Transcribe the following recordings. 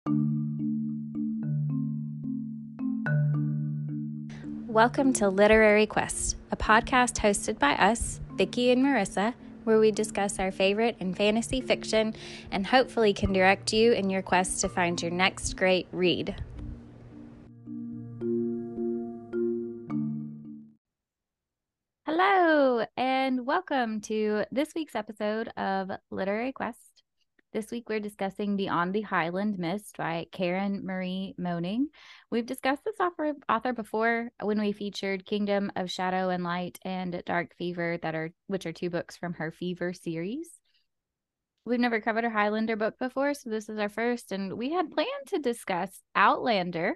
Welcome to Literary Quest, a podcast hosted by us, Vicki and Marissa, where we discuss our favorite in fantasy fiction and hopefully can direct you in your quest to find your next great read. Hello, and welcome to this week's episode of Literary Quest. This week we're discussing Beyond the Highland Mist by Karen Marie Moning. We've discussed this author before when we featured Kingdom of Shadow and Light and Dark Fever, which are two books from her Fever series. We've never covered a Highlander book before, so this is our first, and we had planned to discuss Outlander.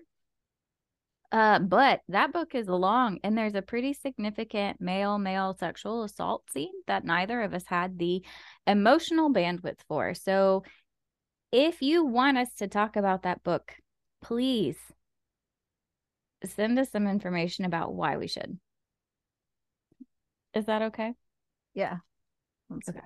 But that book is long, and there's a pretty significant male sexual assault scene that neither of us had the emotional bandwidth for. So if you want us to talk about that book, please send us some information about why we should. Is that okay? Yeah. Okay.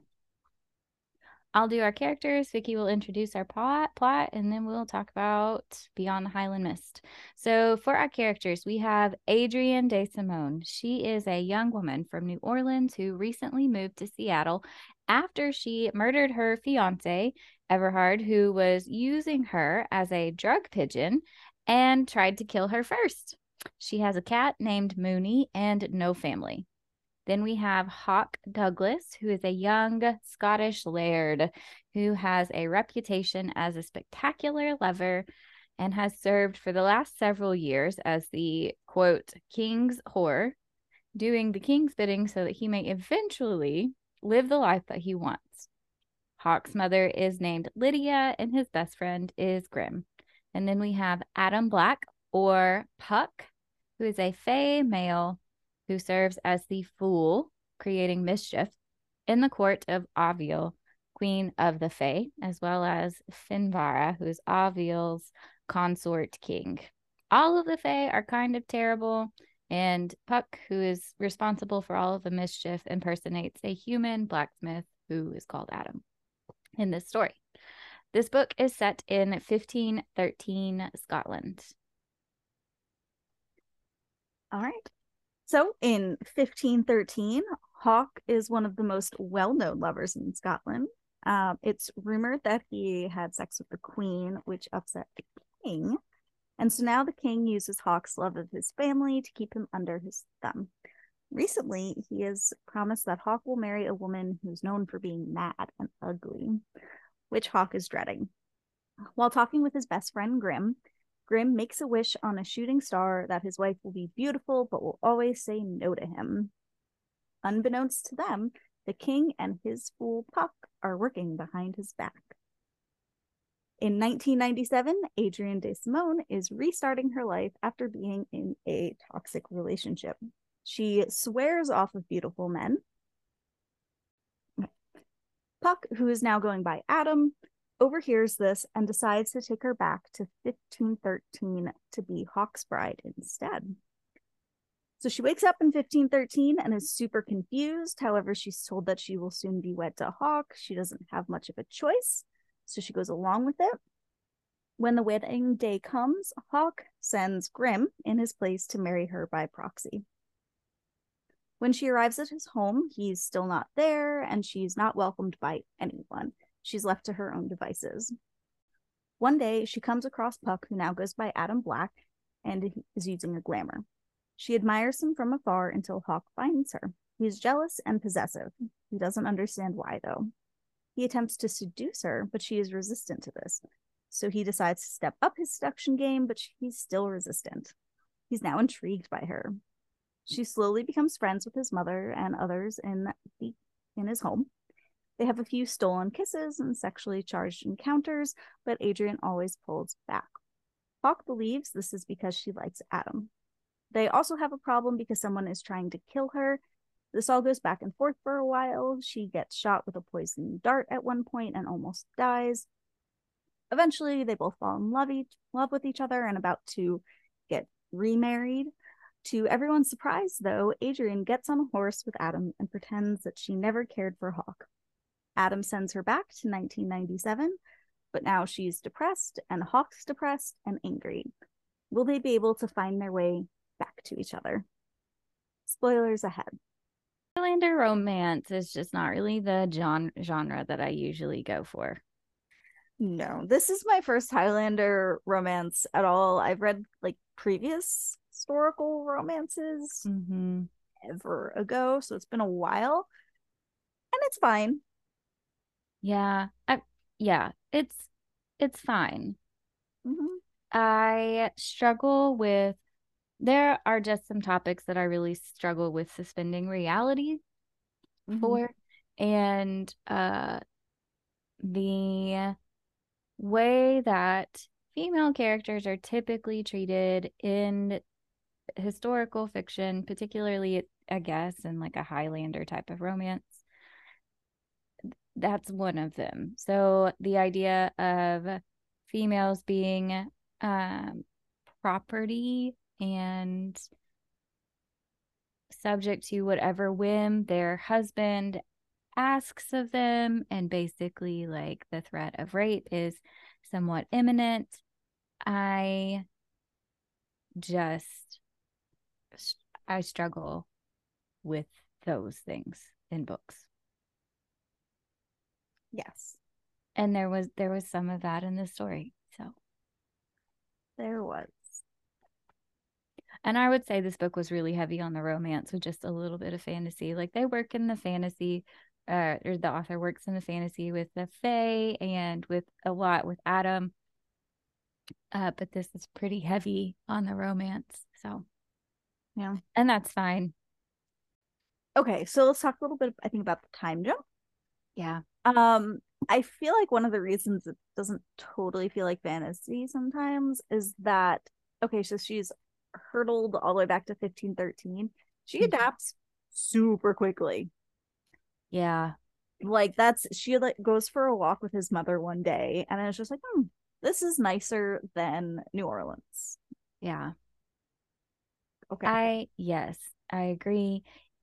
I'll do our characters. Vicki will introduce our plot, and then we'll talk about Beyond the Highland Mist. So for our characters, we have Adrienne de Simone. She is a young woman from New Orleans who recently moved to Seattle after she murdered her fiance, Everhard, who was using her as a drug pigeon and tried to kill her first. She has a cat named Mooney and no family. Then we have Hawk Douglas, who is a young Scottish laird who has a reputation as a spectacular lover and has served for the last several years as the, quote, king's whore, doing the king's bidding so that he may eventually live the life that he wants. Hawk's mother is named Lydia, and his best friend is Grim. And then we have Adam Black, or Puck, who is a fae male who serves as the fool, creating mischief in the court of Aviel, queen of the Fae, as well as Finvara, who is Aviel's consort king. All of the Fae are kind of terrible, and Puck, who is responsible for all of the mischief, impersonates a human blacksmith who is called Adam in this story. This book is set in 1513 Scotland. All right. So in 1513, Hawk is one of the most well-known lovers in Scotland. It's rumored that he had sex with the queen, which upset the king. And so now the king uses Hawk's love of his family to keep him under his thumb. Recently, he has promised that Hawk will marry a woman who's known for being mad and ugly, which Hawk is dreading. While talking with his best friend, Grim makes a wish on a shooting star that his wife will be beautiful but will always say no to him. Unbeknownst to them, the king and his fool Puck are working behind his back. In 1997, Adrienne de Simone is restarting her life after being in a toxic relationship. She swears off of beautiful men. Puck, who is now going by Adam, overhears this and decides to take her back to 1513 to be Hawk's bride instead. So she wakes up in 1513 and is super confused. However, she's told that she will soon be wed to Hawk. She doesn't have much of a choice, so she goes along with it. When the wedding day comes, Hawk sends Grim in his place to marry her by proxy. When she arrives at his home, he's still not there, and she's not welcomed by anyone. She's left to her own devices. One day, she comes across Puck, who now goes by Adam Black, and is using a glamour. She admires him from afar until Hawk finds her. He's jealous and possessive. He doesn't understand why, though. He attempts to seduce her, but she is resistant to this. So he decides to step up his seduction game, but he's still resistant. He's now intrigued by her. She slowly becomes friends with his mother and others in his home. They have a few stolen kisses and sexually charged encounters, but Adrienne always pulls back. Hawk believes this is because she likes Adam. They also have a problem because someone is trying to kill her. This all goes back and forth for a while. She gets shot with a poisoned dart at one point and almost dies. Eventually, they both fall in love with each other and about to get remarried. To everyone's surprise, though, Adrienne gets on a horse with Adam and pretends that she never cared for Hawk. Adam sends her back to 1997, but now she's depressed and Hawk's depressed and angry. Will they be able to find their way back to each other? Spoilers ahead. Highlander romance is just not really the genre that I usually go for. No, this is my first Highlander romance at all. I've read like previous historical romances ever ago, so it's been a while, and it's fine. Yeah, yeah, it's fine. Mm-hmm. I struggle with there are just some topics that I really struggle with suspending reality for, and the way that female characters are typically treated in historical fiction, particularly, I guess, in like a Highlander type of romance. That's one of them. So the idea of females being property and subject to whatever whim their husband asks of them, and basically like the threat of rape is somewhat imminent. I just I struggle with those things in books. Yes, And there was some of that in the story. So there was. and I would say this book was really heavy on the romance with just a little bit of fantasy. Like they work in the fantasy, or the author works in the fantasy with the Fae and with a lot with Adam. But this is pretty heavy on the romance. So Yeah. and that's fine. Okay, so let's talk a little bit, I think, about the time jump. Yeah. I feel like one of the reasons it doesn't totally feel like fantasy sometimes is that, okay, so she's hurtled all the way back to 1513. She adapts super quickly. Yeah. Like she like goes for a walk with his mother one day, and it's just like, this is nicer than New Orleans. Yeah. Okay. Yes, I agree.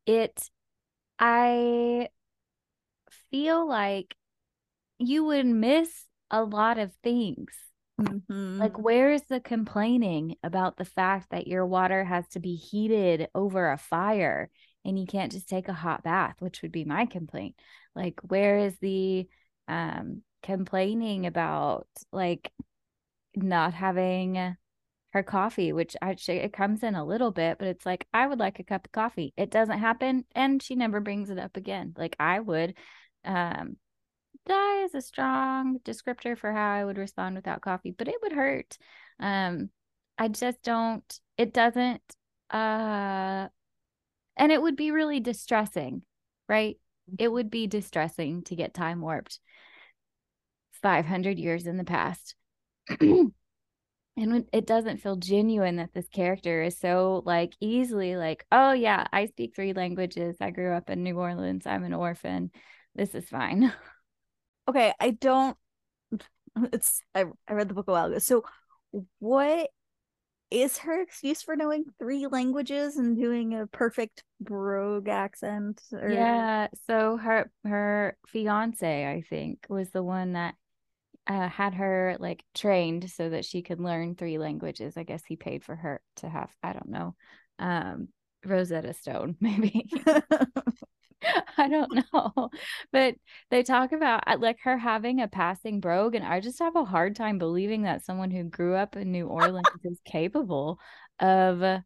I feel like you would miss a lot of things. Like, where's the complaining about the fact that your water has to be heated over a fire and you can't just take a hot bath, which would be my complaint? Like, where is the complaining about like not having her coffee, which actually it comes in a little bit, but it's like, I would like a cup of coffee. It doesn't happen, and she never brings it up again. Like I would. Die is a strong descriptor for how I would respond without coffee, but it would hurt. I just don't, it doesn't, and it would be really distressing, right? It would be distressing to get time warped 500 years in the past. And it doesn't feel genuine that this character is so like easily like, oh yeah, I speak 3 languages. I grew up in New Orleans. I'm an orphan. This is fine. Okay, I don't. I read the book a while ago. So, what is her excuse for knowing 3 languages and doing a perfect brogue accent? Or... Yeah. So her fiance, I think, was the one that had her like trained so that she could learn 3 languages. I guess he paid for her to have, I don't know, Rosetta Stone, maybe. I don't know. But they talk about like her having a passing brogue, and I just have a hard time believing that someone who grew up in New Orleans is capable of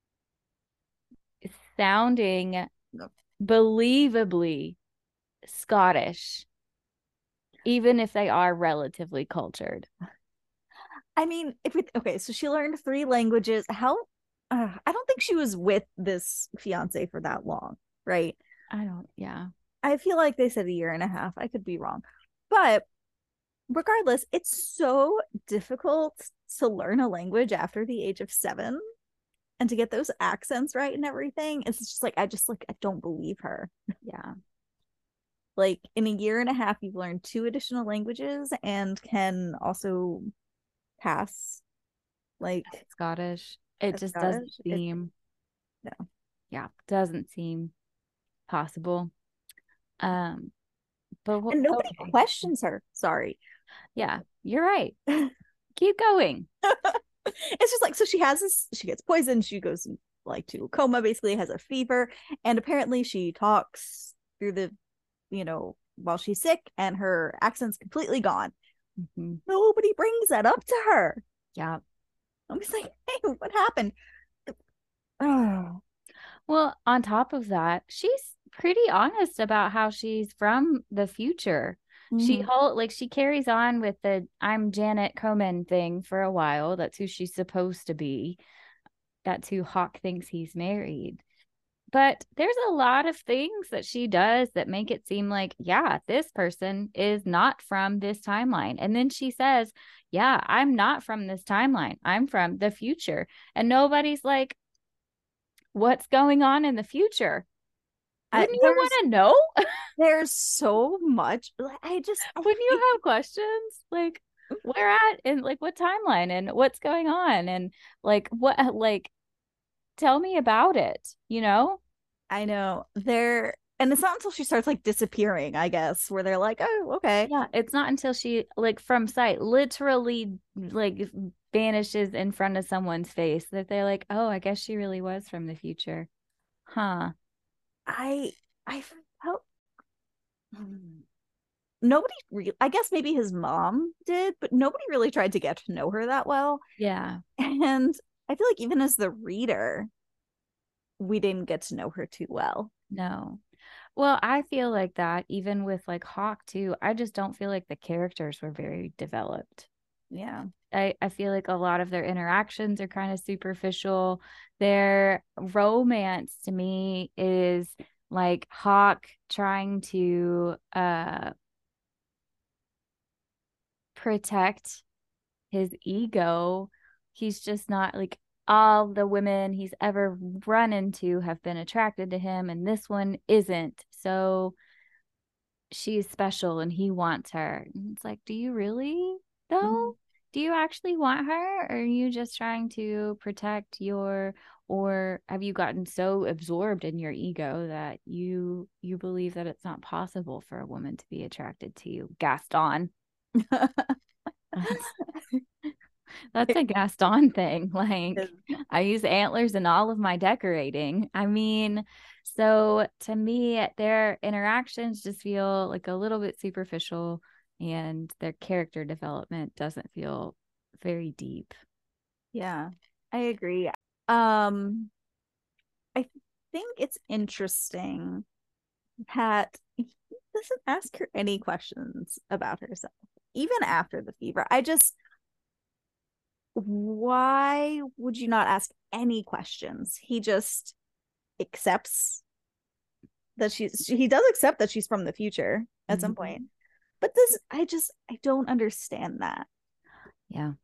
sounding believably Scottish, even if they are relatively cultured. I mean, okay, so she learned 3 languages. How? I don't think she was with this fiance for that long, right? Yeah. I feel like they said a year and a half. I could be wrong, but regardless, it's so difficult to learn a language after the age of 7 and to get those accents right and everything. It's just like I don't believe her. Yeah. Like in a year and a half, you've learned 2 additional languages and can also pass like Scottish. It just doesn't Scottish. seem, No. yeah, doesn't seem possible. Um, but And nobody okay. questions her. Sorry. Yeah. You're right. Keep going. It's just like, so she has this, she gets poisoned, she goes like to a coma, basically has a fever, and apparently she talks through the, while she's sick, and her accent's completely gone. Mm-hmm. Nobody brings that up to her. Yeah. I'm just like, hey, what happened? Oh. Well, on top of that, she's pretty honest about how she's from the future. Mm-hmm. She carries on with the I'm Janet Coman thing for a while. That's who she's supposed to be. That's who Hawk thinks he's married. But there's a lot of things that she does that make it seem like, yeah, this person is not from this timeline. And then she says, yeah, I'm not from this timeline. I'm from the future. And nobody's like, what's going on in the future? Wouldn't you want to know? There's so much. Wouldn't you have questions? Like, where at and like what timeline and what's going on and like what tell me about it, you know? I know. And it's not until she starts like disappearing, I guess, where they're like, oh, okay. Yeah, it's not until she like from sight literally like vanishes in front of someone's face that they're like, oh, I guess she really was from the future. Huh. I felt nobody I guess maybe his mom did, but nobody really tried to get to know her that well. Yeah. And I feel like even as the reader, we didn't get to know her too well. No. Well, I feel like that even with like Hawk too. I just don't feel like the characters were very developed. Yeah. I feel like a lot of their interactions are kind of superficial. Their romance to me is like Hawk trying to protect his ego. He's just not like all the women he's ever run into have been attracted to him, and this one isn't. So she's special and he wants her. And it's like, do you really though? Mm-hmm. Do you actually want her? Or are you just trying to protect or have you gotten so absorbed in your ego that you believe that it's not possible for a woman to be attracted to you? Gaston. That's a Gaston thing. Like, I use antlers in all of my decorating. I mean, so to me, their interactions just feel like a little bit superficial and their character development doesn't feel very deep. Yeah, I agree. I think it's interesting that he doesn't ask her any questions about herself, even after the fever. Why would you not ask any questions? He just accepts that he does accept that she's from the future at some point. But I don't understand that. Yeah.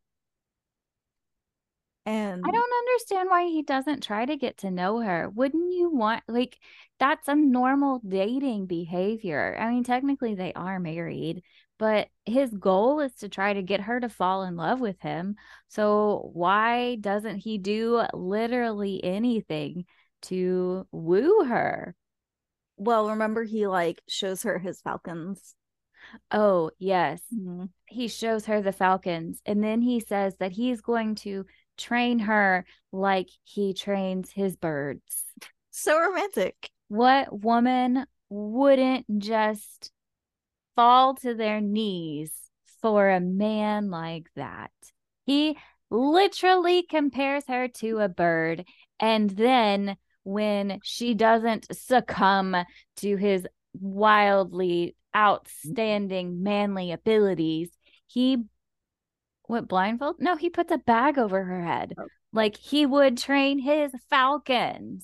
And I don't understand why he doesn't try to get to know her. Wouldn't you want, like, that's a normal dating behavior. I mean, technically they are married, but his goal is to try to get her to fall in love with him. So why doesn't he do literally anything to woo her? well, remember he like shows her his falcons. Oh, yes. Mm-hmm. He shows her the falcons, and then he says that he's going to train her like he trains his birds. So romantic. What woman wouldn't just fall to their knees for a man like that? He literally compares her to a bird. And then when she doesn't succumb to his wildly outstanding manly abilities, he what blindfold? No, he puts a bag over her head. Oh. Like he would train his falcons.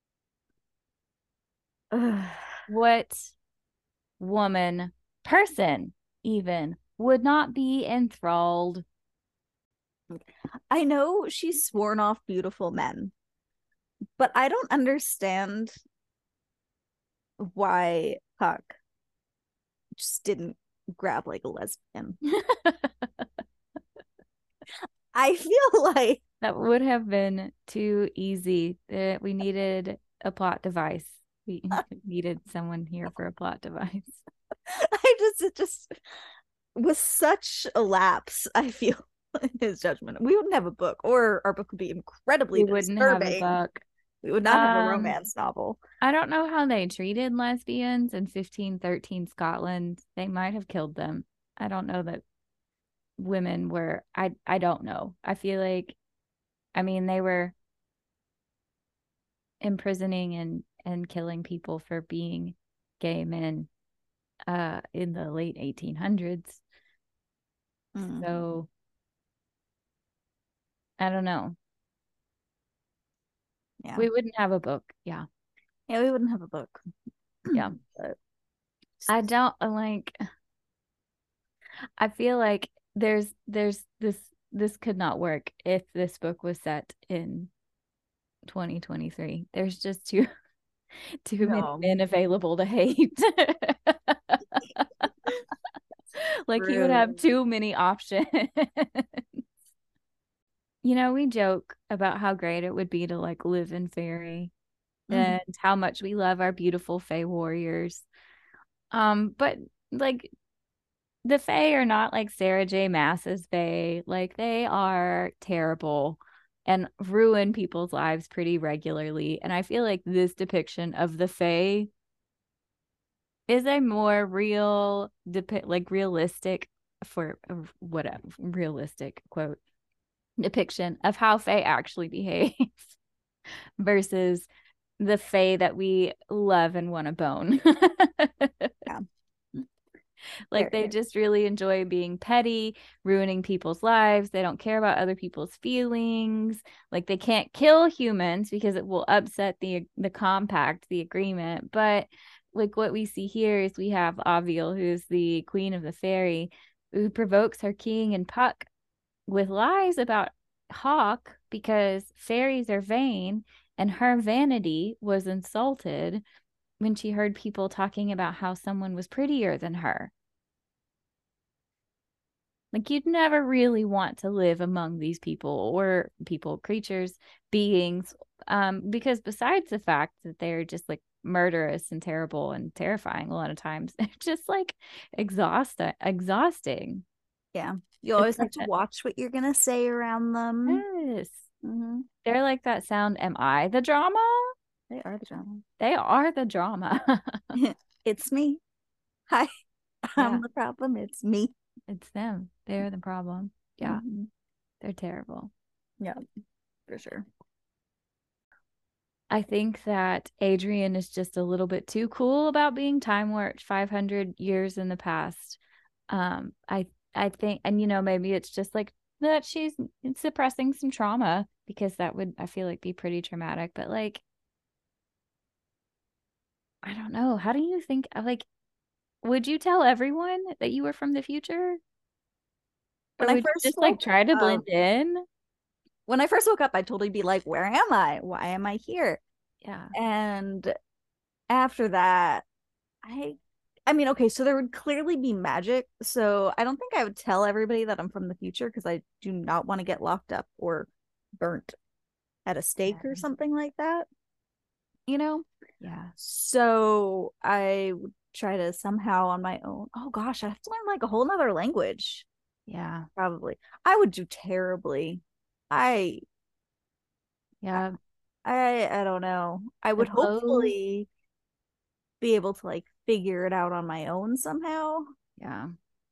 What woman, person even, would not be enthralled? I know she's sworn off beautiful men, but I don't understand why Huck just didn't grab like a lesbian. I feel like that would have been too easy. We needed a plot device. We needed someone here for a plot device. it just was such a lapse, I feel, in his judgment. We wouldn't have a book, or our book would be incredibly We wouldn't have a disturbing. book. We would not have a romance novel. I don't know how they treated lesbians in 1513 Scotland. They might have killed them. I don't know that women were, I don't know. I feel like, I mean, they were imprisoning and killing people for being gay men in the late 1800s. So I don't know. Yeah. We wouldn't have a book. Yeah. Yeah, we wouldn't have a book. Yeah. But I don't like, I feel like there's this could not work if this book was set in 2023. There's just too many men available to hate. Like he would have too many options. You know, we joke about how great it would be to like live in fairy and how much we love our beautiful fae warriors. But like the fae are not like Sarah J. Maas's fae. Like they are terrible and ruin people's lives pretty regularly. And I feel like this depiction of the fae is a more real like realistic for whatever realistic quote depiction of how fae actually behave versus the fae that we love and want to bone. Yeah. Like they just really enjoy being petty, ruining people's lives. They don't care about other people's feelings. Like they can't kill humans because it will upset the compact, the agreement. But like what we see here is we have Aviel, who's the queen of the fairy, who provokes her king and Puck with lies about Hawk because fairies are vain, and her vanity was insulted when she heard people talking about how someone was prettier than her. Like you'd never really want to live among these people or people, creatures, beings, because besides the fact that they're just like murderous and terrible and terrifying a lot of times, they're just like exhausting. Yeah. You always have to watch what you're gonna say around them. Yes. They're like that sound. Am I the drama? They are the drama. They are the drama. It's me. Hi. I'm the problem. It's me. It's them. They're the problem. Yeah. They're terrible. Yeah, for sure. I think that Adrian is just a little bit too cool about being time warped 500 years in the past. I think, and you know, maybe it's just like that she's suppressing some trauma because that would, I feel like, be pretty traumatic. But like, I don't know. How do you think, like, would you tell everyone that you were from the future? Or would you just like try to blend in? When I first woke up, I'd totally be like, where am I? Why am I here? Yeah. And after that, I mean, okay, so there would clearly be magic. So I don't think I would tell everybody that I'm from the future because I do not want to get locked up or burnt at a stake or something like that. You know? Yeah. So I would try to somehow on my own. Oh gosh, I have to learn like a whole nother language. Yeah. Probably. I would do terribly. I don't know. I would hopefully be able to like figure it out on my own somehow. Yeah.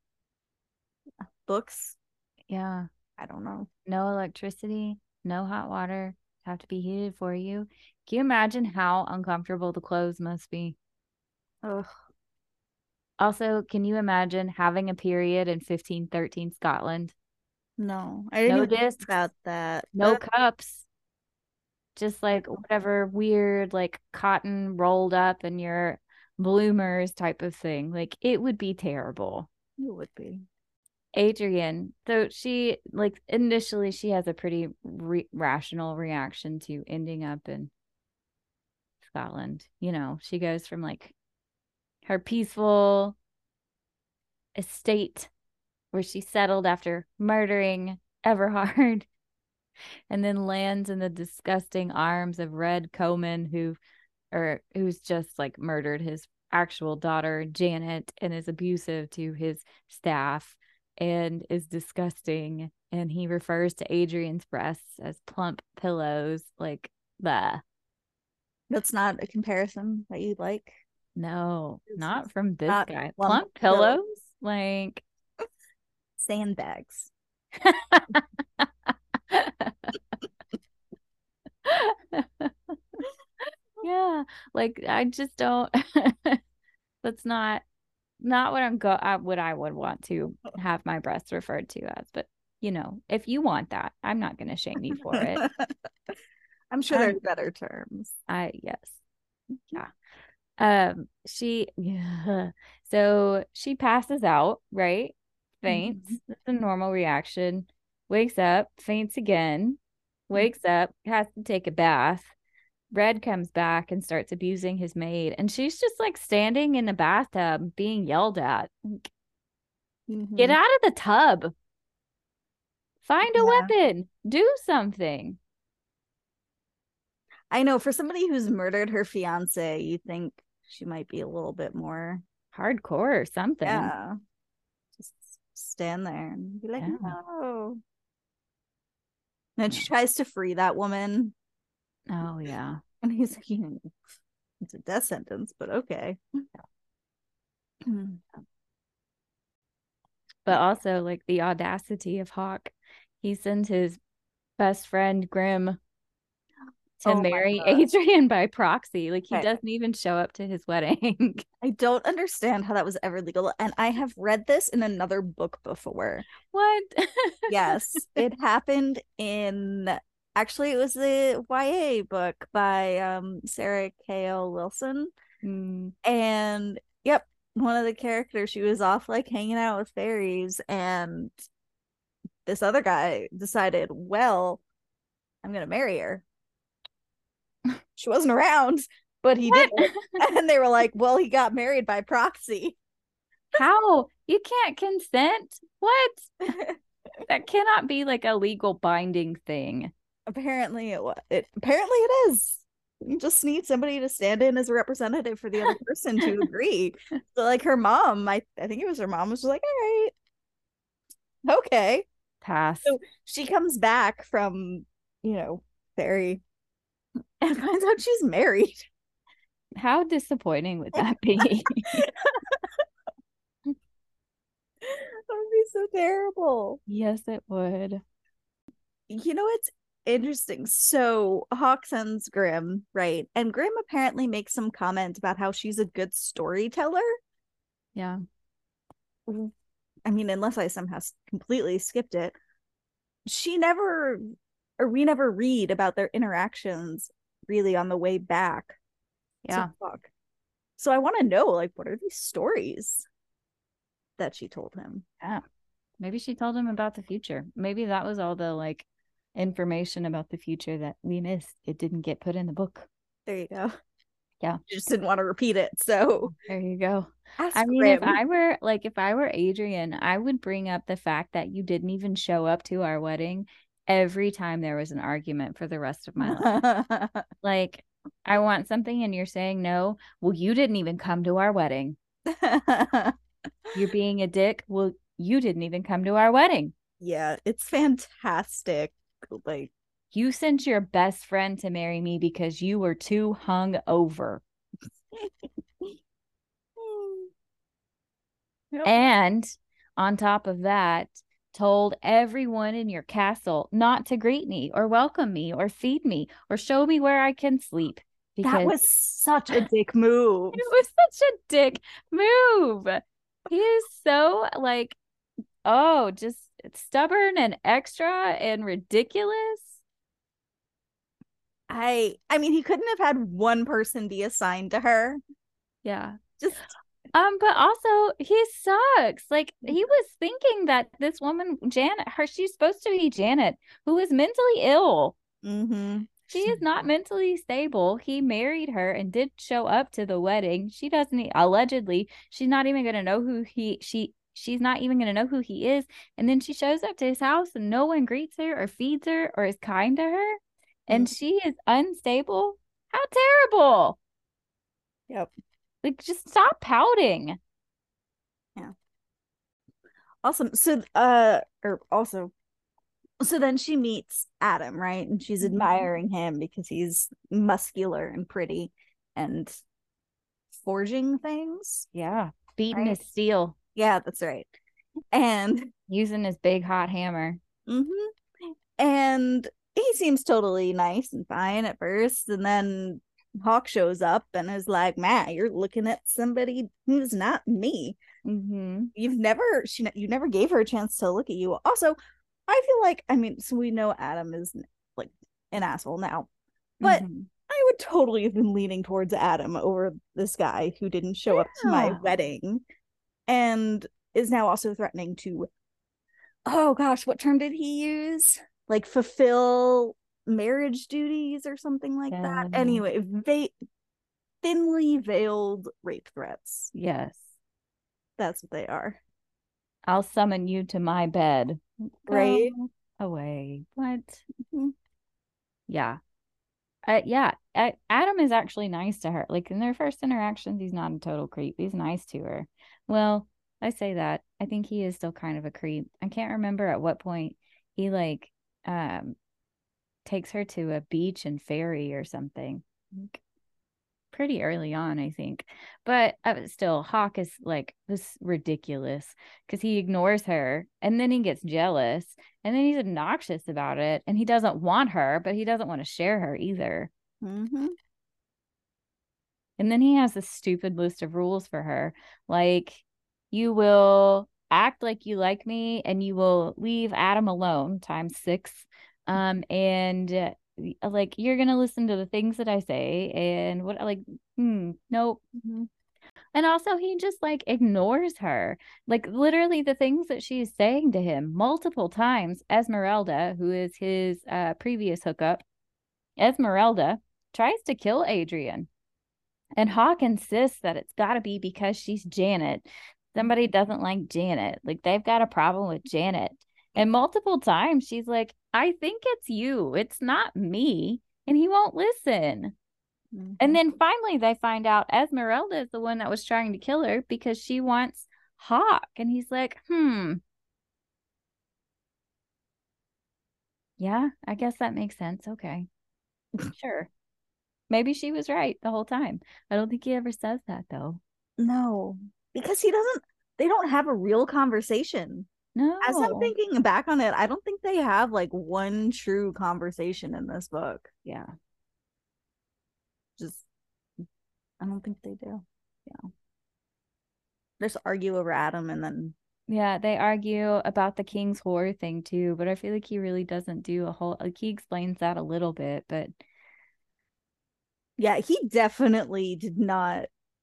Books. Yeah. I don't know. No electricity, no hot water, have to be heated for you. Can you imagine how uncomfortable the clothes must be? Ugh. Also, can you imagine having a period in 1513 Scotland? No, I didn't even think about that. No cups. Just like whatever weird, like cotton rolled up in your bloomers type of thing. Like it would be terrible. It would be. Adrian, so she like initially she has a pretty rational reaction to ending up in Scotland. You know, she goes from like her peaceful estate where she settled after murdering Everhard and then lands in the disgusting arms of Red Comyn who's just like murdered his actual daughter, Janet, and is abusive to his staff and is disgusting. And he refers to Adrian's breasts as plump pillows. Like, the That's not a comparison that you like. no, It's not from this not guy. plump Plump pillows? Like, sandbags. yeah, like I just don't. That's not what what I would want to have my breasts referred to as. But if you want that, I'm not going to shame you for it. I'm sure there's better terms. Yes, yeah. Yeah. So she passes out, right? Faints. That's a normal reaction. Wakes up, faints again. Wakes up, has to take a bath. Red comes back and starts abusing his maid, and she's just like standing in the bathtub being yelled at. Get out of the tub. Find a weapon. Do something. I know, for somebody who's murdered her fiance, you think she might be a little bit more hardcore or something. Yeah. Just stand there and be like, no. And then she tries to free that woman. Oh, yeah. And he's like, it's a death sentence, but okay. But also, like, the audacity of Hawk. He sends his best friend Grim to marry Adrian by proxy. Like, he doesn't even show up to his wedding. I don't understand how that was ever legal. And I have read this in another book before. What? Yes, it happened in, actually, it was the YA book by Sarah K.O. Wilson. And yep, one of the characters, she was off like hanging out with fairies, and this other guy decided, well, I'm gonna marry her. She wasn't around, but he did it. And they were like, well, he got married by proxy. How? You can't consent? What? That cannot be like a legal binding thing. Apparently it is. You just need somebody to stand in as a representative for the other person to agree. So like her mom, I think it was her mom, was just like, all right, okay, pass. So she comes back from fairy and finds out she's married. How disappointing would that be? That would be so terrible. Yes, it would. It's interesting. So Hawk sends Grim, right? And Grim apparently makes some comment about how she's a good storyteller. Yeah. I mean, unless I somehow completely skipped it. We never read about their interactions really on the way back. Yeah. So I want to know, like, what are these stories that she told him? Yeah. Maybe she told him about the future. Maybe that was all the like information about the future that we missed. It didn't get put in the book. There you go. Yeah. She just didn't want to repeat it. So there you go. I mean, if I were Adrian, I would bring up the fact that you didn't even show up to our wedding every time there was an argument for the rest of my life. Like, I want something and you're saying no. Well, you didn't even come to our wedding. You're being a dick. Well, you didn't even come to our wedding. Yeah, it's fantastic. Like, you sent your best friend to marry me because you were too hung over. Yep. And on top of that, told everyone in your castle not to greet me or welcome me or feed me or show me where I can sleep. Because that was such a dick move. It was such a dick move. He is so like, just stubborn and extra and ridiculous. I mean, he couldn't have had one person be assigned to her. Yeah. But also he sucks. Like, he was thinking that this woman, Janet, she's supposed to be Janet, who is mentally ill. She is not mentally stable. He married her and did show up to the wedding. She doesn't, allegedly, she's not even going to know who she's not even going to know who he is. And then she shows up to his house and no one greets her or feeds her or is kind to her. And she is unstable. How terrible. Yep. Like, just stop pouting. Yeah. Awesome. So or also so then she meets Adam, right? And she's admiring him because he's muscular and pretty and forging things, Yeah. Beating right? his steel, Yeah, that's right. And using his big hot hammer. mhm. And he seems totally nice and fine at first, and then Hawk shows up and is like, "Matt, you're looking at somebody who's not me. Mm-hmm. You never gave her a chance to look at you." Also, I feel like, I mean, so we know Adam is like an asshole now, but Mm-hmm. I would totally have been leaning towards Adam over this guy who didn't show up to my Yeah. wedding and is now also threatening to, oh gosh, what term did he use? Like fulfill marriage duties or something like that. Yeah. Anyway, thinly veiled rape threats. Yes. That's what they are. I'll summon you to my bed. Right? Go away. What? Mhm. Yeah. Yeah. Adam is actually nice to her. Like in their first interactions, he's not a total creep. He's nice to her. Well, I say that. I think he is still kind of a creep. I can't remember at what point he like um takes her to a beach and ferry or something. Like, pretty early on, I think. But still, Hawk is like this ridiculous because he ignores her and then he gets jealous and then he's obnoxious about it and he doesn't want her, but he doesn't want to share her either. Mm-hmm. And then he has this stupid list of rules for her. Like, you will act like you like me and you will leave Adam alone times six. And like, you're going to listen to the things that I say. And what, like, nope. Mm-hmm. And also, he just like ignores her. Like, literally, the things that she's saying to him multiple times. Esmeralda, who is his previous hookup, Esmeralda tries to kill Adrian. And Hawk insists that it's got to be because she's Janet. Somebody doesn't like Janet. Like they've got a problem with Janet. And multiple times she's like, I think it's you. It's not me. And he won't listen. And Mm-hmm. then finally they find out Esmeralda is the one that was trying to kill her because she wants Hawk. And he's like, yeah, I guess that makes sense. Okay. Sure. Maybe she was right the whole time. I don't think he ever says that though. No, because he doesn't, they don't have a real conversation. As I'm No. thinking back on it, I don't think they have like one true conversation in this book. Yeah. Just, I don't think they do. Yeah. Just argue over Adam and then, Yeah, they argue about the king's whore thing too, but I feel like he really doesn't do a whole like he explains that a little bit, but yeah, he definitely did not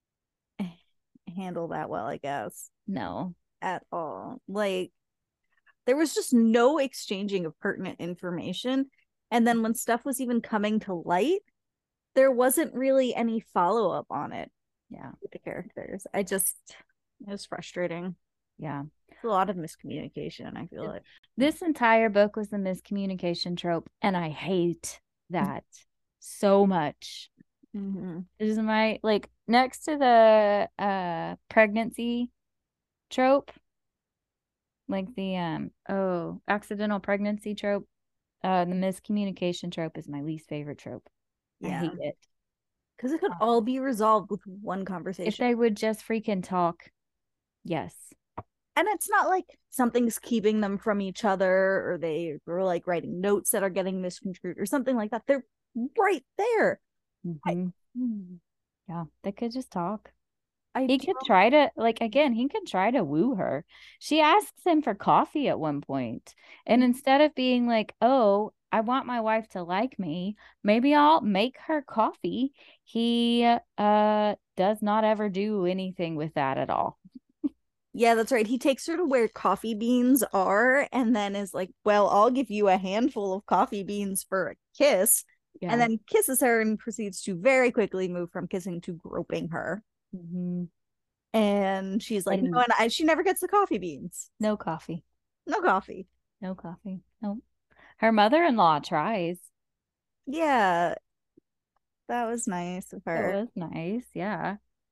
handle that well, I guess, no. at all. Like, there was just no exchanging of pertinent information. And then when stuff was even coming to light, there wasn't really any follow up on it Yeah. with the characters. It was frustrating. Yeah. It's a lot of miscommunication, I feel like. This entire book was a miscommunication trope, and I hate that so much. Mm-hmm. This is my like next to the pregnancy trope, like the accidental pregnancy trope, the miscommunication trope is my least favorite trope. I Yeah. hate it. Because it could all be resolved with one If conversation. they would just freaking talk. Yes. And it's not like something's keeping them from each other or they were like writing notes that are getting misconstrued or something like that. They're right there. Mm-hmm. Yeah, they could just talk. I He could try to, like, again, he could try to woo her. She asks him for coffee at one point, and instead of being like, oh, I want my wife to like me, maybe I'll make her coffee, he does not ever do anything with that at all. Yeah, that's right. He takes her to where coffee beans are and then is like, well, I'll give you a handful of coffee beans for a kiss. And Yeah. then kisses her and proceeds to very quickly move from kissing to groping her. Mm-hmm. And she's like, no, And she never gets the coffee beans. no coffee. No coffee. No coffee. No. Her mother-in-law tries. Yeah, that was nice of It her. was nice. Yeah.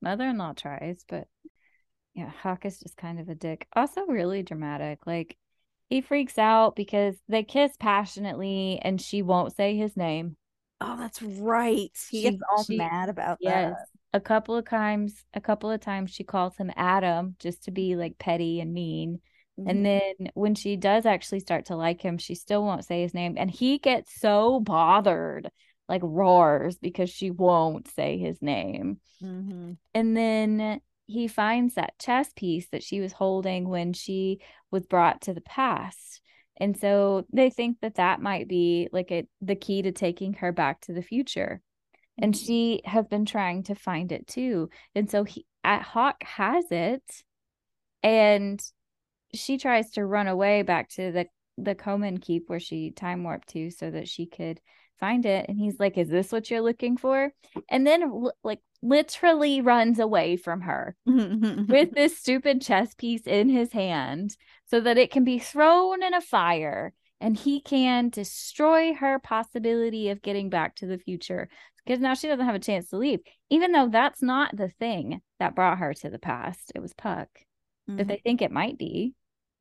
Mother-in-law tries, but yeah, Hawk is just kind of a dick. Also really dramatic. Like he freaks out because they kiss passionately and she won't say his name. Oh, that's right. He gets all She mad about yes. that. A couple of times she calls him Adam just to be like petty and mean. And Mhm. then when she does actually start to like him, she still won't say his name. And he gets so bothered, like roars because she won't say his name. Mhm. And then he finds that chess piece that she was holding when she was brought to the past. And so they think that that might be like the key to taking her back to the future. And she has been trying to find it too. And so Hawk has it, and she tries to run away back to the Coman keep where she time warped to so that she could find it. And he's like, is this what you're looking for? And then like literally runs away from her with this stupid chess piece in his hand so that it can be thrown in a fire and he can destroy her possibility of getting back to the future, because now she doesn't have a chance to leave, even though that's not the thing that brought her to the past. It was Puck, but they think it might be.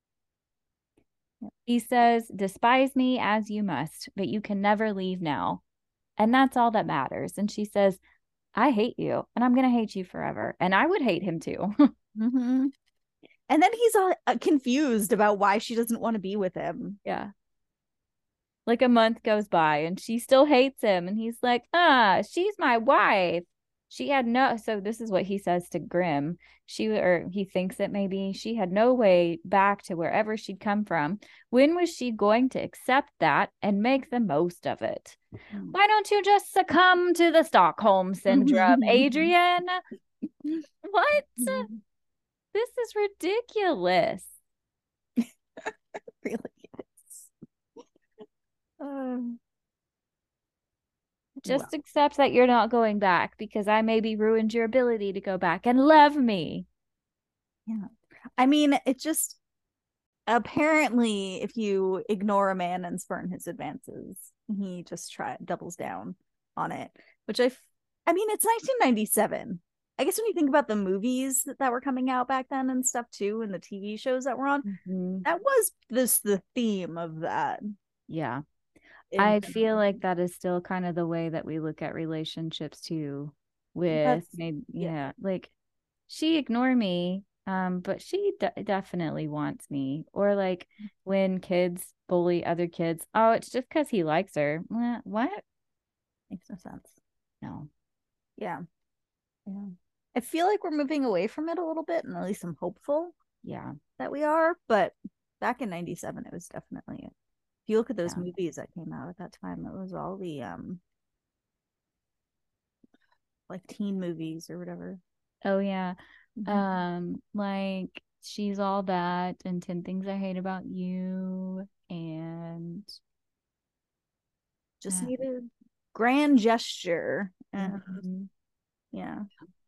He says, despise me as you must, but you can never leave now. And that's all that matters. And she says, I hate you and I'm going to hate you forever. And I would hate him too. Mhm. And then he's all confused about why she doesn't want to be with him. Yeah. Like a month goes by and she still hates him. And he's like, she's my wife. She had no, so this is what he says to Grimm. Or he thinks that maybe she had no way back to wherever she'd come from. When was she going to accept that and make the most of it? Why don't you just succumb to the Stockholm syndrome, Adrian? What? This is ridiculous. Really is. Well, Just accept that you're not going back because I maybe ruined your ability to go back and love me. yeah. I mean, it just apparently if you ignore a man and spurn his advances, he just doubles down on it, which I mean, it's 1997. I guess when you think about the movies that were coming out back then and stuff too, and the TV shows that were on, Mm-hmm. that was the theme of that. Yeah. In I feel like that is still kind of the way that we look at relationships too, with that's maybe, yeah. yeah, like she ignored me, but she definitely wants me. Or like when kids bully other kids, oh, it's just because he likes her. What? Makes no sense. No. Yeah. Yeah. I feel like we're moving away from it a little bit, and at least I'm hopeful Yeah. that we are. But back in '97, it was definitely it. If you look at those Yeah. movies that came out at that time, it was all the like teen movies or whatever. Oh yeah. Mm-hmm. Like She's All That and 10 Things I Hate About You and Just uh, needed grand gesture, and mhm. yeah.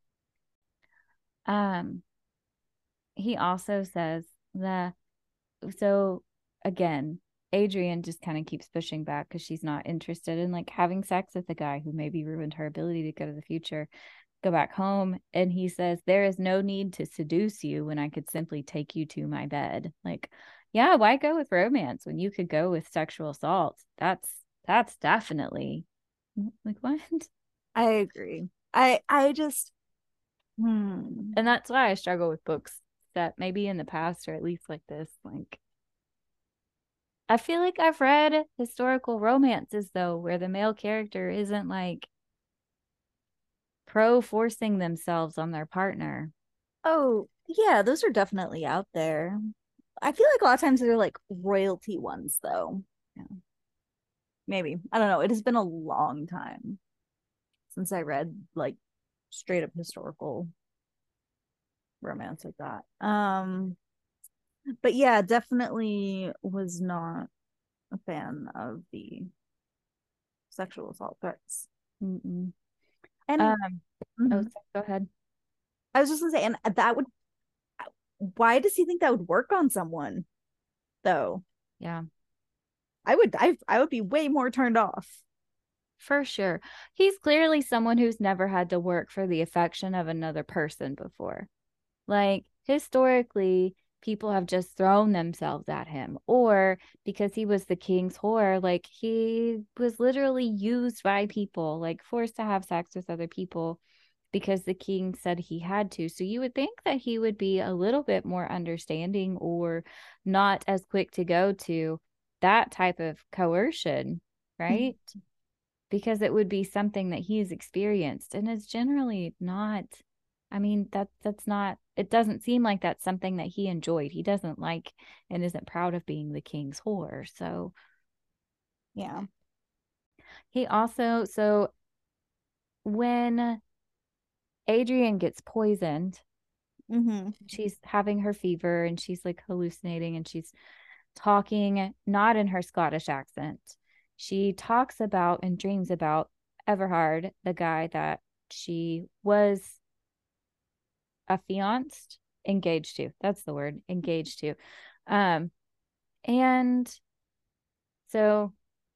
um he also says that, so again, Adrian just kind of keeps pushing back because she's not interested in like having sex with a guy who maybe ruined her ability to go to the future, go back home. And he says, there is no need to seduce you when I could simply take you to my bed. Like, yeah, why go with romance when you could go with sexual assault? That's definitely like what? I agree. I just hmm. And that's why I struggle with books that maybe in the past or at least like this, like I feel like I've read historical romances though where the male character isn't like pro forcing themselves on their partner. Oh, yeah, those are definitely out there. I feel like a lot of times they're like royalty ones though. Yeah. Maybe. I don't know. It has been a long time since I read like straight up historical romance like that. But yeah, definitely was not a fan of the sexual assault threats. Mm-mm. And Um, oh, mhm. so go ahead. I was just gonna say, and that would, why does he think that would work on someone though? Yeah. I would be way more turned off. for sure. He's clearly someone who's never had to work for the affection of another person before. Like, historically, people have just thrown themselves at him, or because he was the king's whore, like, he was literally used by people, like, forced to have sex with other people because the king said he had to. So you would think that he would be a little bit more understanding or not as quick to go to that type of coercion, right? Because it would be something that he's experienced, and it's generally not. I mean, that's not, it doesn't seem like that's something that he enjoyed. He doesn't like and isn't proud of being the king's whore. So Yeah. he also, so when Adrian gets poisoned, she's having her fever and she's like hallucinating and she's talking not in her Scottish accent. She talks about and dreams about Everhard, the guy that she was affianced, engaged to. That's the word, engaged to. And so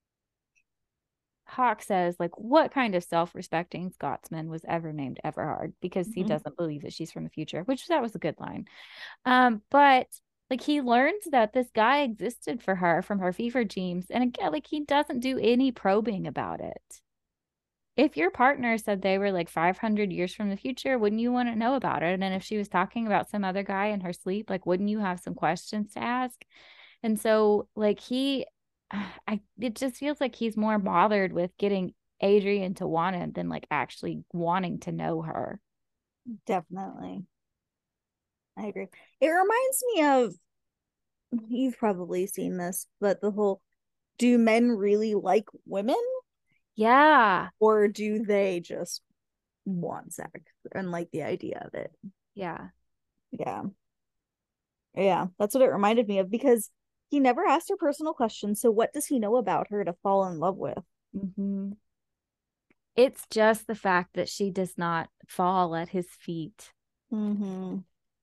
Hawk says, like, what kind of self-respecting Scotsman was ever named Everhard? Because he doesn't believe that she's from the future, which that was a good line. But like he learns that this guy existed for her from her fever dreams, and again, like he doesn't do any probing about it. If your partner said they were like 500 years from the future, wouldn't you want to know about it? And if she was talking about some other guy in her sleep, like, wouldn't you have some questions to ask? And so, like, it just feels like he's more bothered with getting Adrian to want him than like actually wanting to know her. Definitely. I agree. It reminds me of, you've probably seen this, but the whole, do men really like women? Yeah. Or do they just want sex and like the idea of it? Yeah. Yeah. Yeah. That's what it reminded me of, because he never asked her personal questions. So what does he know about her to fall in love with? Mm-hmm. It's just the fact that she does not fall at his feet. Mm-hmm.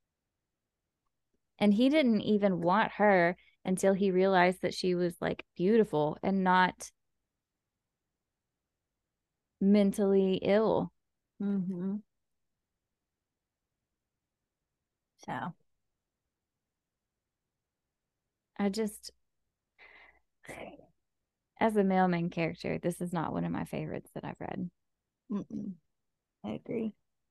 And he didn't even want her until he realized that she was like beautiful and not mentally ill. Mm-hmm. So I just, as a male main character, this is not one of my favorites that I've read. I agree.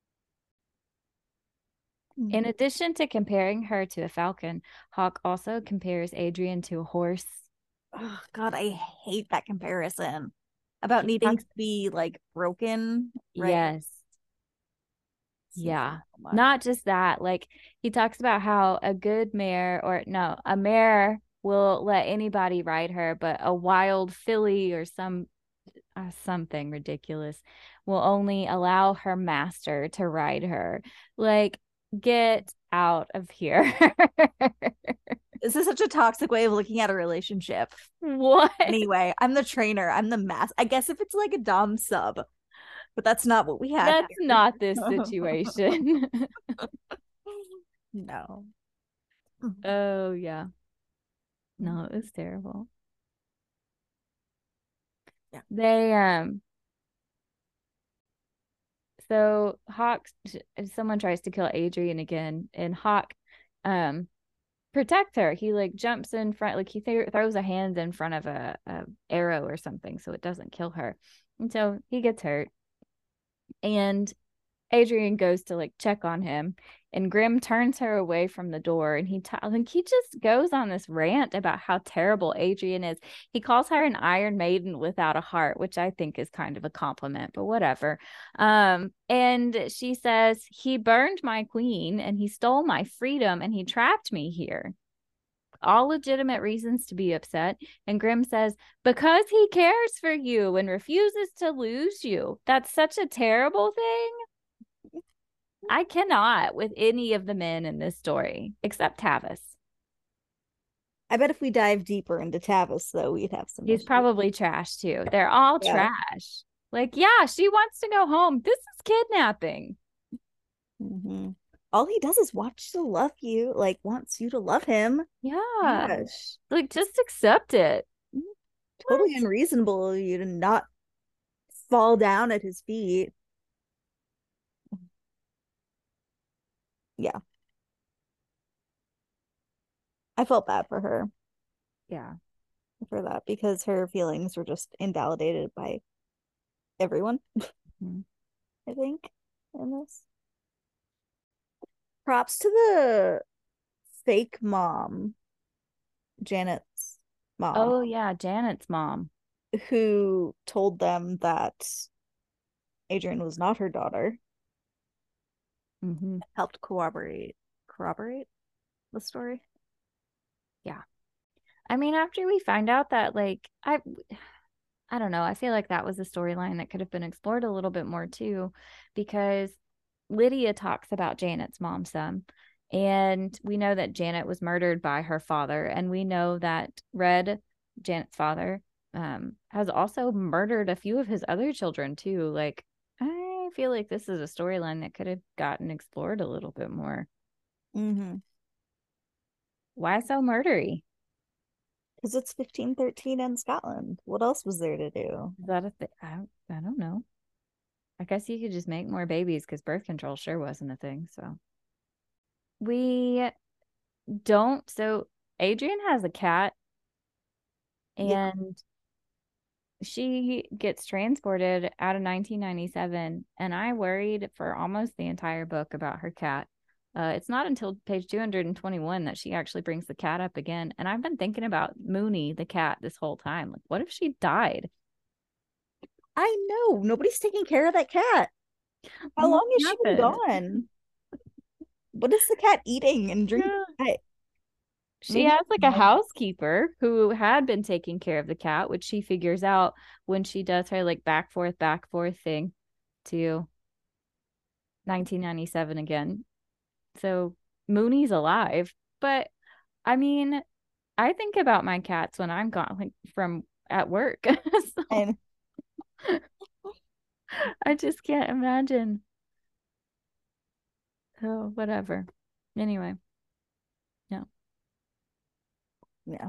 In addition to comparing her to a falcon, Hawk also compares Adrian to a horse. Oh God, I hate that comparison about He needing talks, to be like broken, right? yes, yeah. So much. Not just that, like he talks about how a good mare, or no, a mare will let anybody ride her, but a wild filly or something ridiculous will only allow her master to ride her. Like, get out of here. This is such a toxic way of looking at a relationship. What? Anyway, I'm the trainer. I'm the mass. I guess if it's like a dom sub, but that's not what we have That's here. not this situation. No. Oh, yeah. No, it was terrible. Yeah. So Hawk, someone tries to kill Adrian again, and Hawk protects her. He like jumps in front, like he throws a hand in front of a arrow or something so it doesn't kill her. And so he gets hurt. And Adrian goes to like check on him, and Grim turns her away from the door, and he just goes on this rant about how terrible Adrian is. He calls her an Iron Maiden without a heart, which I think is kind of a compliment, but whatever. And she says, he burned my queen and he stole my freedom and he trapped me here. All legitimate reasons to be upset. And Grim says, because he cares for you and refuses to lose you. That's such a terrible thing. I cannot with any of the men in this story except Tavis. I bet if we dive deeper into Tavis, though, we'd have some He's issues. probably trash too. They're all trash. Like, yeah, she wants to go home. This is kidnapping. All he does is watch to love you, like wants you to love him. Yeah. Gosh. Like, just accept it. Totally unreasonable of you to not fall down at his feet. Yeah. I felt bad for her Yeah. for that because her feelings were just invalidated by everyone, Mm-hmm. I think, in this. Props to the fake mom, Janet's mom, Oh yeah, Janet's mom. who told them that Adrian was not her daughter, Mm-hmm. helped corroborate the story. Yeah. I mean, after we find out that like I don't know, I feel like that was a storyline that could have been explored a little bit more too, because Lydia talks about Janet's mom some. And we know that Janet was murdered by her father. And we know that Red, Janet's father, has also murdered a few of his other children too. Like, I feel like this is a storyline that could have gotten explored a little bit more. Mm-hmm. Why so murdery? Because it's 1513 in Scotland. What else was there to do? Is that a thing? I don't know. I guess you could just make more babies because birth control sure wasn't a thing. So we don't. So Adrian has a cat Yeah. and she gets transported out of 1997. And I worried for almost the entire book about her cat. It's not until page 221 that she actually brings the cat up again. And I've been thinking about Mooney, the cat, this whole time. Like, what if she died? I know. Nobody's taking care of that cat. How What long has she been happened? gone? What is the cat eating and drinking? Yeah. I, She maybe has like a housekeeper who had been taking care of the cat, which she figures out when she does her like back forth thing to 1997 again. So Mooney's alive. But I mean, I think about my cats when I'm gone like from at work. So and I just can't imagine. So whatever. Anyway, no. yeah.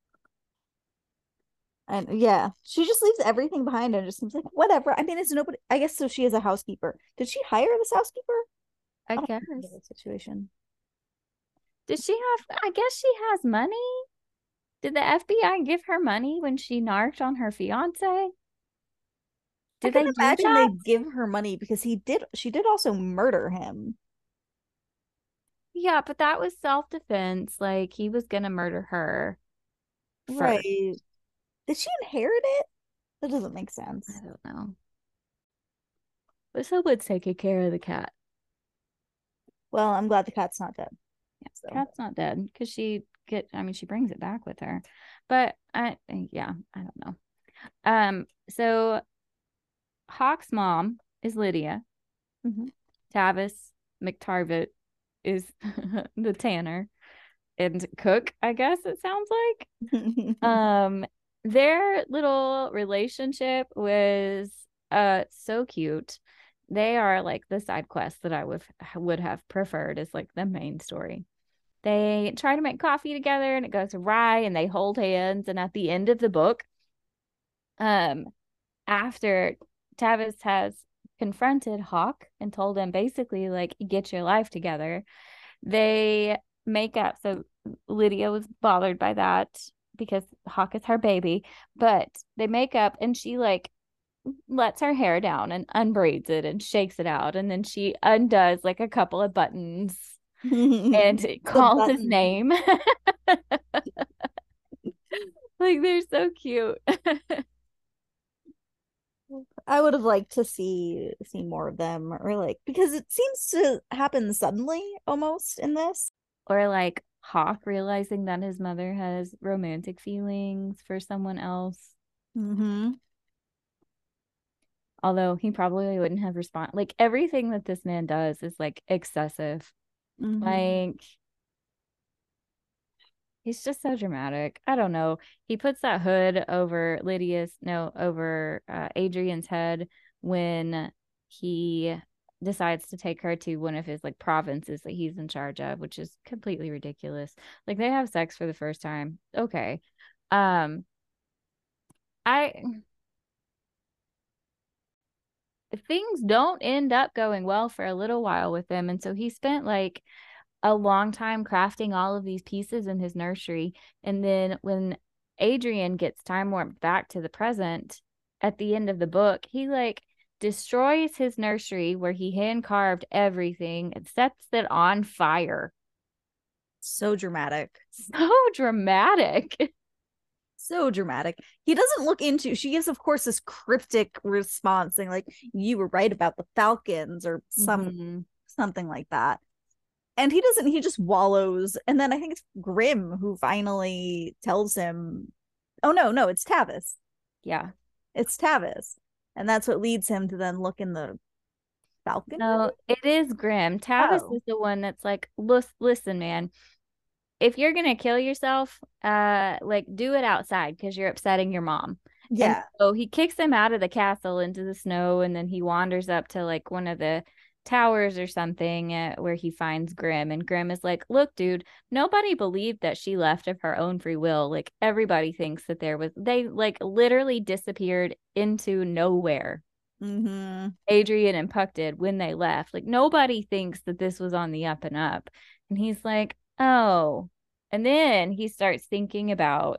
And yeah, she just leaves everything behind and just seems like whatever. I mean, it's nobody. I guess so. She is a housekeeper. Did she hire this housekeeper? I I don't guess. remember the situation. Did she have I guess she has money? Did the FBI give her money when she narked on her fiance? I Did can they do imagine that? they give her money because she did also murder him. Yeah, but that was self-defense. Like he was gonna murder her first. Right. Did she inherit it? That doesn't make I sense. don't know. But someone's taking care of the cat. Well, I'm glad the cat's not dead. Yeah, So, cat's not dead because I mean, she brings it back with her. But yeah, I don't know. So Hawk's mom is Lydia. mhm. Tavis McTarvett is the tanner and cook, I guess it sounds like. Um, their little relationship was so cute. They are like the side quests that I would have preferred as like the main story. They try to make coffee together and it goes awry and they hold hands. And at the end of the book, um, after Tavis has confronted Hawk and told him basically like get your life together, they make up. So Lydia was bothered by that because Hawk is her baby, but they make up and she like lets her hair down and unbraids it and shakes it out. And then she undoes like a couple of buttons and The calls his button. name. Like they're so cute. I would have liked to see more of them or like because it seems to happen suddenly almost in this. Or like Hawk realizing that his mother has romantic feelings for someone else. Mm-hmm. Although he probably wouldn't have responded. Like everything that this man does is like excessive. Mm-hmm. Like he's just so dramatic. I don't know. He puts that hood over over Adrian's head when he decides to take her to one of his like provinces that he's in charge of, which is completely ridiculous. Like they have sex for the first time. Okay. Um I things don't end up going well for a little while with him. And so he spent like a long time crafting all of these pieces in his nursery. And then when Adrian gets time warped back to the present at the end of the book, he like destroys his nursery where he hand carved everything and sets it on fire. So dramatic. So dramatic. So dramatic. He doesn't look into, she gives, of course, this cryptic response saying, like, you were right about the Falcons or something like that. And he doesn't, he just wallows. And then I think it's Grimm who finally tells him, oh, no, it's Tavis. Yeah. It's Tavis. And that's what leads him to then look in the Falcon. No, it is Grimm. Tavis is the one that's like, listen, man, if you're gonna kill yourself, like do it outside because you're upsetting your mom. Yeah. And so he kicks him out of the castle into the snow, and then he wanders up to like one of the towers or something where he finds Grimm. And Grimm is like, look, dude, nobody believed that she left of her own free will. Like everybody thinks that they like literally disappeared into nowhere. Adrian and Puck did when they left. Like nobody thinks that this was on the up and up. And he's like, oh. And then he starts thinking about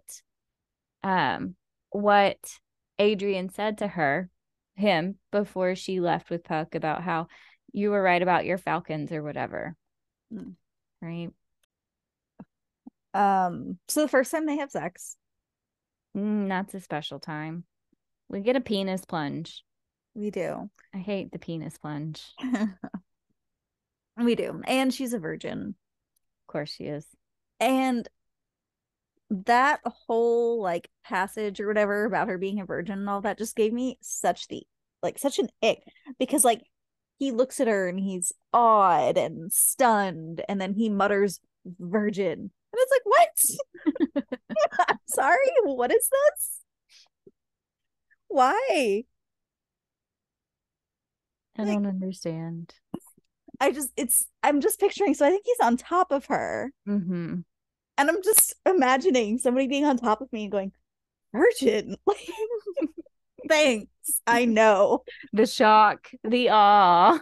what Adrian said to him before she left with Puck about how you were right about your Falcons or whatever. Right. So the first time they have sex. That's a special time. We get a penis plunge. We do. I hate the penis plunge. We do. And she's a virgin. Of course she is. And that whole like passage or whatever about her being a virgin and all that just gave me such an ick, because like he looks at her and he's awed and stunned, and then he mutters virgin, and it's like, what? I'm sorry, what is this? Why? I don't understand. I'm just picturing, so I think he's on top of her. And I'm just imagining somebody being on top of me and going, virgin. Thanks. I know. The shock, the awe.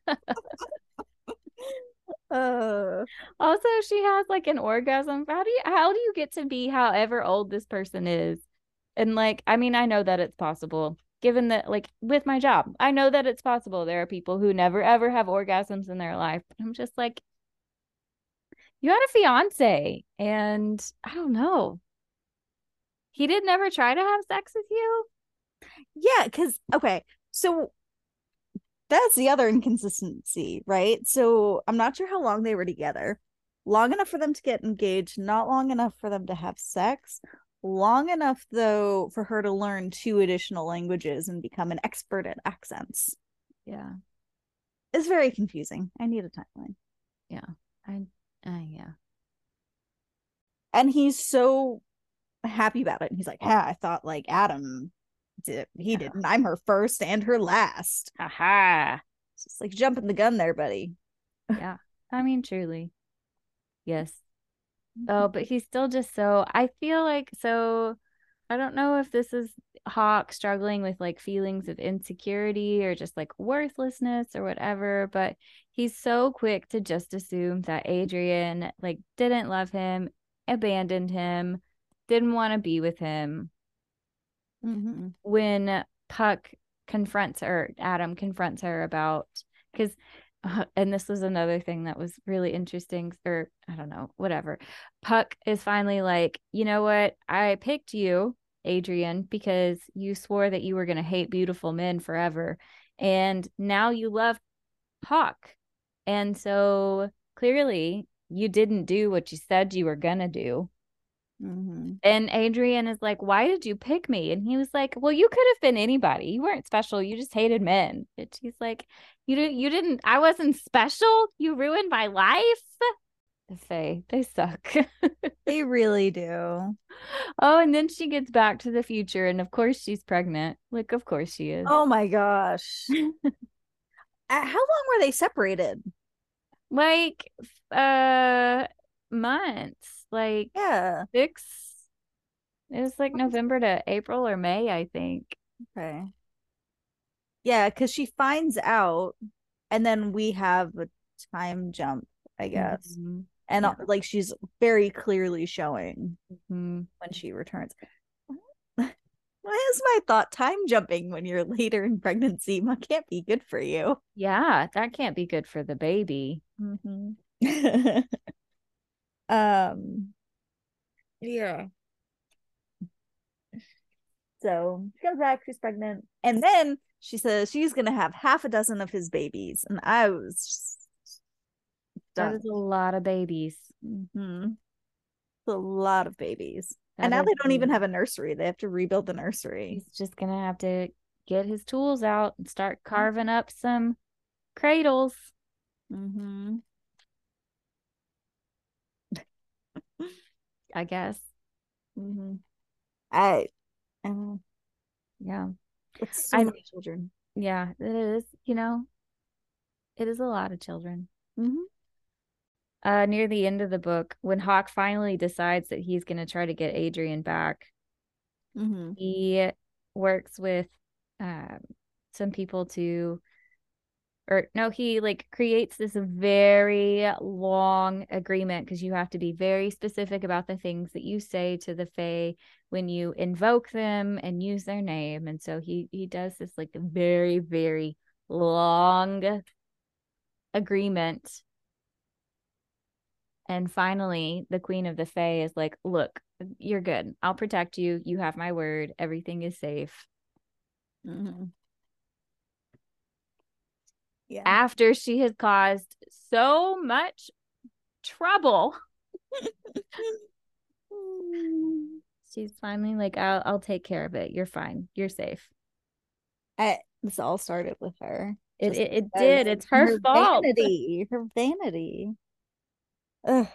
Also, she has like an orgasm. How do you get to be however old this person is? And like, I mean, I know that it's possible. Given that, like, with my job, I know that it's possible. There are people who never ever have orgasms in their life. But I'm just like, you had a fiance, and I don't know. He did never try to have sex with you? Yeah, because, okay, so that's the other inconsistency, right? So I'm not sure how long they were together. Long enough for them to get engaged, not long enough for them to have sex. Long enough, though, for her to learn 2 additional languages and become an expert at accents. Yeah. It's very confusing. I need a timeline. Yeah. Yeah. And he's so happy about it. And he's like, yeah, I thought like Adam did. He didn't. I'm her first and her last. Haha. It's just like jumping the gun there, buddy. Yeah. I mean, truly. Yes. Oh, but he's still just so, I feel like, so I don't know if this is Hawk struggling with like feelings of insecurity or just like worthlessness or whatever, but he's so quick to just assume that Adrian like didn't love him, abandoned him, didn't want to be with him. When Puck confronts her, Adam confronts her about, because and this was another thing that was really interesting, or I don't know, whatever. Puck is finally like, you know what? I picked you, Adrian, because you swore that you were going to hate beautiful men forever. And now you love Hawk. And so clearly you didn't do what you said you were going to do. And Adrian is like, why did you pick me? And he was like, well, you could have been anybody. You weren't special. You just hated men. And she's like, you didn't, I wasn't special. You ruined my life. The Fae, they suck. They really do. Oh, and then she gets back to the future. And of course she's pregnant. Like, of course she is. Oh my gosh. How long were they separated? Like, months. Like, yeah, 6. It was like November to April or May, I think. Okay. Yeah, because she finds out, and then we have a time jump, I guess. Mm-hmm. And Yeah. like she's very clearly showing Mm-hmm. when she returns. Why is my thought time jumping when you're later in pregnancy? That can't be good for you. Yeah, that can't be good for the baby. Mm-hmm. Yeah. So she comes back, she's pregnant, and then she says she's gonna have half a dozen of his babies, and I was just That done. is a lot of babies. Mm-hmm. A lot of babies. And That now is, they don't even have a nursery. They have to rebuild the nursery. he's just gonna have to get his tools out and start carving up some cradles. Mm-hmm. I guess. Mm-hmm. I know. Yeah. It's so I many children. yeah, it is, it is a lot of children. Mm-hmm. Near the end of the book, when Hawk finally decides that he's gonna try to get Adrian back, Mm-hmm. he works with um some people to or no, he like creates this very long agreement because you have to be very specific about the things that you say to the Fae when you invoke them and use their name. And so he does this like very, very long agreement. And finally, the Queen of the Fae is like, look, you're good. I'll protect you. You have my word. Everything is safe. Mm-hmm. Yeah. After she has caused so much trouble. She's finally like, I'll take care of it. You're fine. You're safe. This all started with her. It did. It's her Her fault. vanity. Her vanity. Ugh.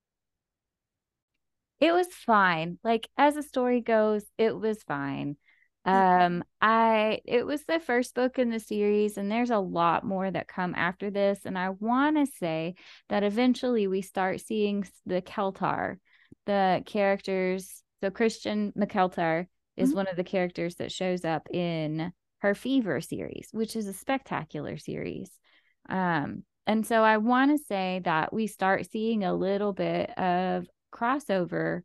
It was fine. Like as the story goes, it was fine. It was the first book in the series, and there's a lot more that come after this. And I want to say that eventually we start seeing the Keltar, the characters. So Christian McKeltar is Mhm. one of the characters that shows up in her Fever series, which is a spectacular series. And so I want to say that we start seeing a little bit of crossover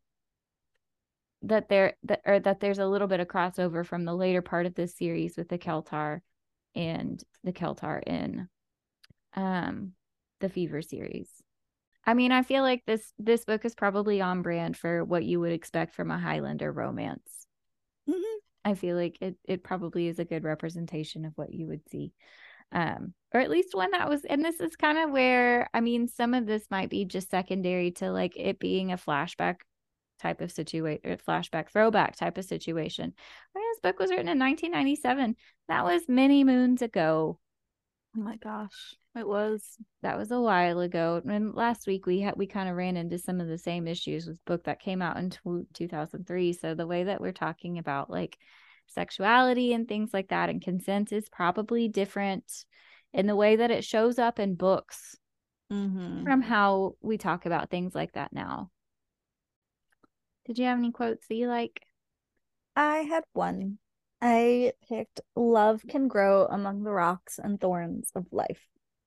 that there's a little bit of crossover from the later part of this series with the Keltar and the Keltar in the Fever series. I mean, I feel like this book is probably on brand for what you would expect from a Highlander romance. Mhm. I feel like it probably is a good representation of what you would see. Or at least one that was, and this is kind of where, I mean, some of this might be just secondary to like it being a flashback type of situation, flashback throwback type of situation. This book was written in 1997. That was many moons ago. Oh my gosh. It was. That was a while ago. And last week we kind of ran into some of the same issues with book that came out in 2003. So the way that we're talking about like sexuality and things like that and consent is probably different in the way that it shows up in books Mm-hmm. from how we talk about things like that now. Did you have any quotes that you like? I had one. I picked love can grow among the rocks and thorns of life.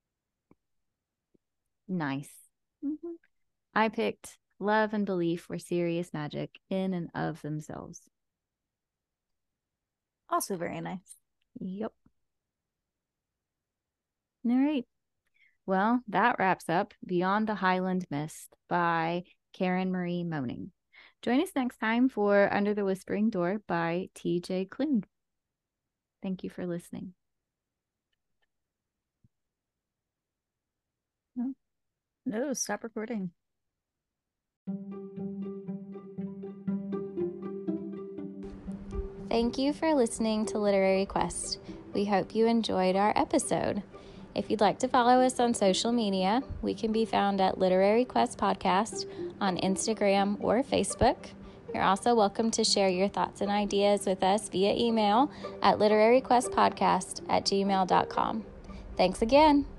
Nice. Mm-hmm. I picked love and belief were serious magic in and of themselves. Also very nice. Yep. All right. Well, that wraps up Beyond the Highland Mist by Karen Marie Moaning. Join us next time for Under the Whispering Door by TJ Klune. Thank you for listening. No, stop recording. Thank you for listening to Literary Quest. We hope you enjoyed our episode. If you'd like to follow us on social media, we can be found at Literary Quest Podcast on Instagram or Facebook. You're also welcome to share your thoughts and ideas with us via email at literaryquestpodcast@gmail.com. Thanks again.